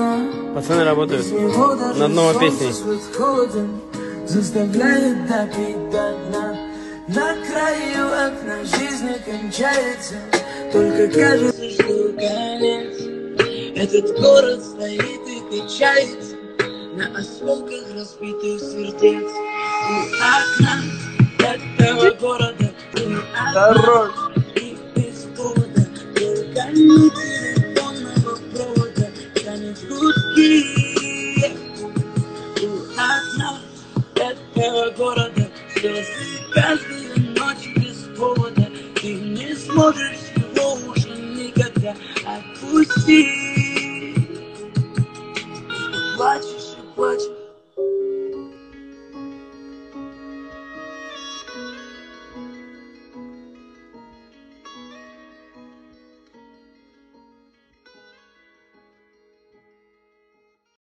Пацаны работают над новой песней. Заставляет допить до дна. На краю окна жизнь кончается, только кажется, что конец. Этот город стоит и качается на осколках разбитых сердец. У окна этого города хорош и без повода, только ни телефонного провода тянет гудки. У окна этого города слезы каждую ночь без повода. Ты не сможешь его уже никогда отпустить.